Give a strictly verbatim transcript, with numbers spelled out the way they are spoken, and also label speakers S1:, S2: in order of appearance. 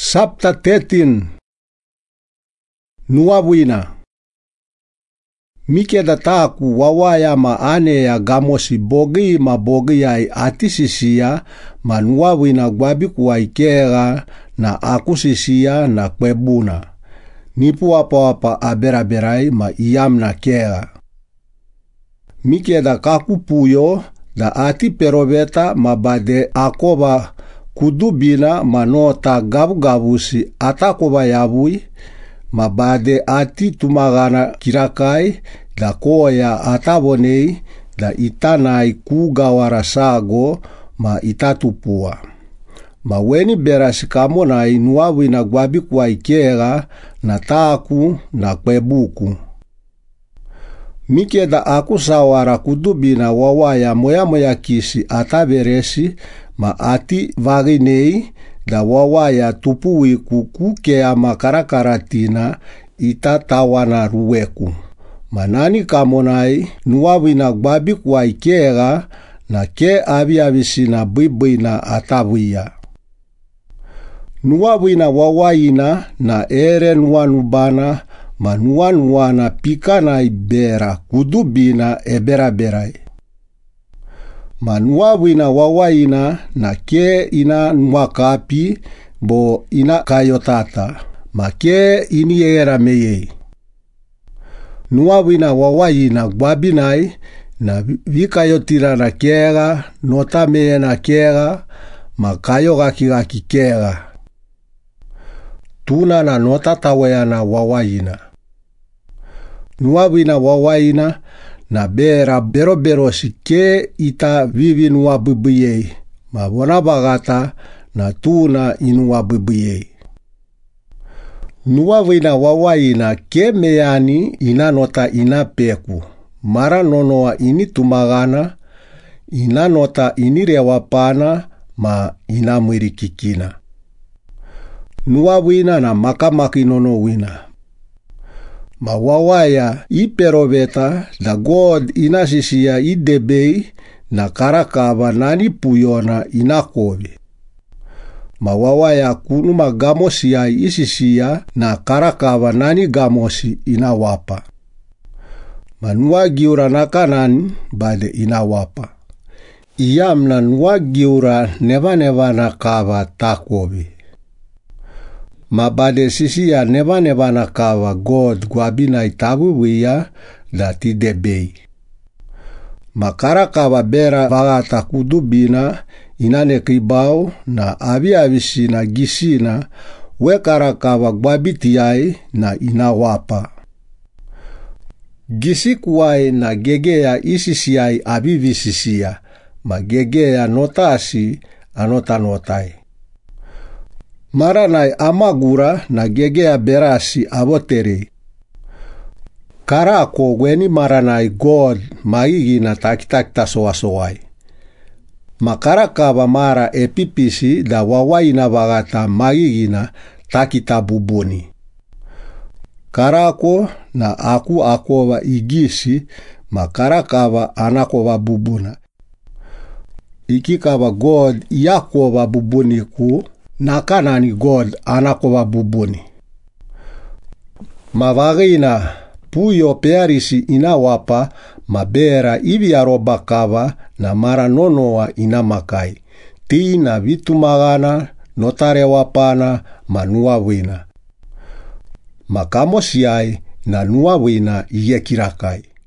S1: Chapter thirteen. Nuawina. Mikeda taku wawaya ma ane ya gamosi bogi ma bogi ya atisisia ma nuawina gwabiku wa ikera na akusisia na kwebuna. Nipu wapa wapa aberaberai ma iyam na kera. Mikeda kaku puyo da ati perobeta ma bade akoba kudubina manota gabu-gabusi atakoba yabui, mabade ati tumagana kirakai da koya atabonei da itanai kugawara sago ma itatupua. Ma weni berasi kamonai nuawina gwabikwa ikera na taku na kwebuku. Mikeda aku sawara kudubina wawaya moya moya kisi ataberesi ma ati vaginei da wawaya tupui kukuke ama karakaratina itatawana ruweku. Manani kamonai nuawina gbabikwa ikera na ke abiabisina bibina atabuia. Nuawina wawayina na ere nuanubana ma nuanuana pikana ibera kudubina eberaberai. Manuawina wawayina na ke ina nwakapi bo ina kayotata ma ke ini era meye. Nuawina wawayina gwabinai na vikayotira na kera nota meye na kera ma kayo gaki gaki kera. Tuna na nota tawayana wawayina. Nuawina wawayina na bera bero bero si ke ita vivi nuwa bibiyei, ma bona bagata na tuna inuwa bibiyei. Nuwa wina wawayina ke meyani ina nota ina peku, mara nonoa ini tumagana, ina nota ini rewapana ma ina mwirikikina. Nuwa wina na makamaki nono wina. Ma wawaya iperobeta da God inasisia idebei na karakaba nani puyona inakobe. Ma wawaya kunu magamosi ya isisia na karakaba nani gamosi inawapa. Manua giura nakanan bade inawapa. Iyam na nua giura neva neva nakaba takobe. Mabade sisi ya neva neva nakawa God gwabina itabu wia dati debei. Makara kawa bera vagata kudubina inane kibao na abi abisi na gisina wekara kawa gwabitiai na inawapa. Gisi kuwai na gegea isisiai abi visisia ma gegea notasi anota notai. Maranai amagura na gegea berasi abotere. Karako weni maranai God maigi na takitakita soasowai. Makarakaba mara epipisi da wawayina bagata maigi na takita bubuni. Karako na aku akoba igisi makarakaba anakoba bubuna. Ikikaba God yakoba bubuni ku na kanani God anakoba bubuni. Mavagina puyo pearisi inawapa mabera ibi arobakaba na mara nonoa inamakai. Tina vitumagana notarewapana manuawina. Makamosiai na nuawina iyekirakai.